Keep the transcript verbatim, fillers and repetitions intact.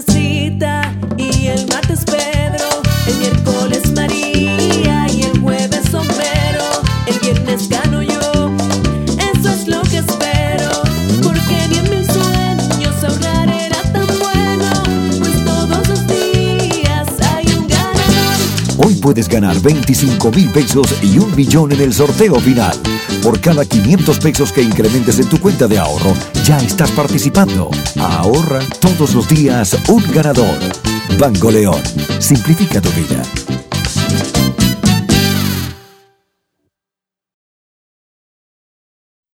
Teresita y el martes Pedro, el miércoles María y el jueves Homero, el viernes gano yo, eso es lo que espero, porque ni en mil sueños ahorrar era tan bueno, pues todos los días hay un ganador. Hoy puedes ganar veinticinco mil pesos y un millón en el sorteo final. Por cada quinientos pesos que incrementes en tu cuenta de ahorro, ya estás participando. Ahorra todos los días un ganador. Banco León. Simplifica tu vida.